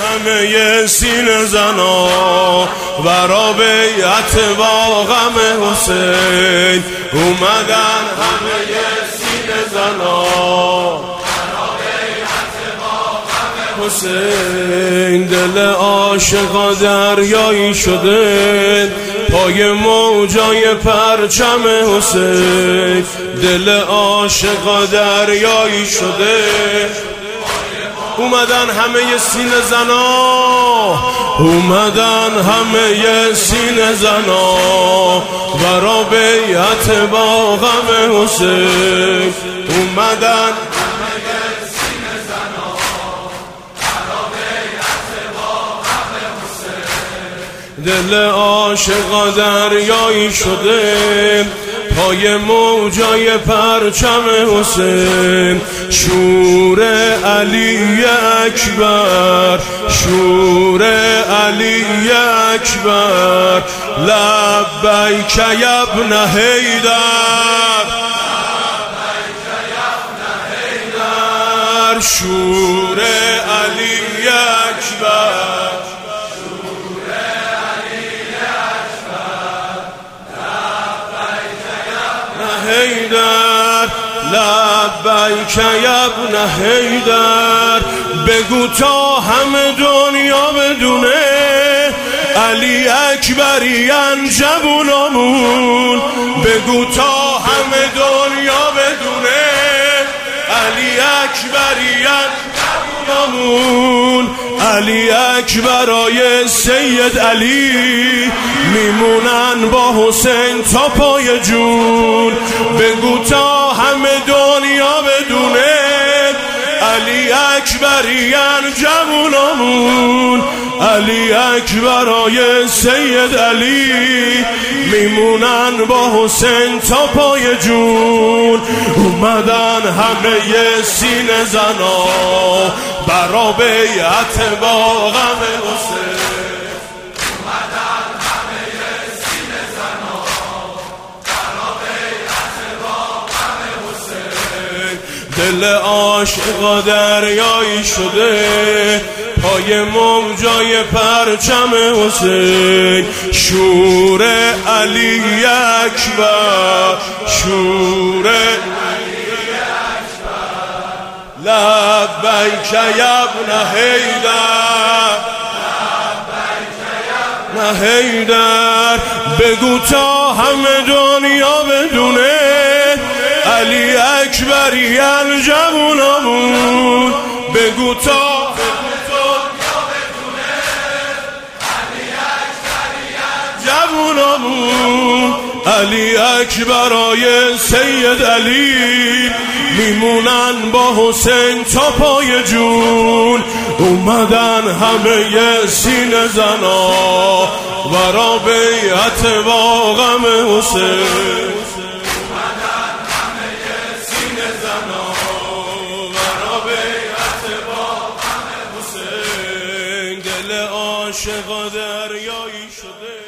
همه سینه زنا برا بیعت با غم حسین اومدن همه سینه زنا حسین. دل عاشقا دریایی شده پای موجای پرچم حسین. دل عاشقا دریایی شده اومدن همه سینه زنا اومدن همه سینه زنا برا بیعت با غم حسین اومدن دل عاشقا دریایی شده پای موجای پرچم حسین. شور علی اکبر شور علی اکبر لبیک یا ابن حیدر شور علی اکبر حیدر لبیک یا ابن حیدر. بگو تا همه دنیا بدونه علی اکبریان جوونامون. بگو تا همه دنیا بدونه علی اکبریان جوونامون. علی اکبرای سید علی میمونن با حسین تا پای جون. بگو تا همه دنیا بدونه علی اکبریان جوونامون. علی اکبرای سید علی میمونن با حسین تا پای جون. اومدن همه سینه زنا برا بیعت با غم حسین اومدن همه سینه زنا برا بیعت با غم حسین. دل عاشقا دریایی شده پای موجای پرچم حسین. شور علی اکبر شور لبیک یا ابن حیدر نه حیدر. بگو تا همه دنیا بدونه علی اکبریان جوونامون. بگو تا همه دنیا بدونه علی اکبریان جوونامون. علی اکبرای سید علی میمونن با حسین تا پای جون. اومدن همه سینه زنا برا بیعت با غم حسین اومدن همه سینه زنا برا بیعت با غم حسین. دل عاشقا دریایی شده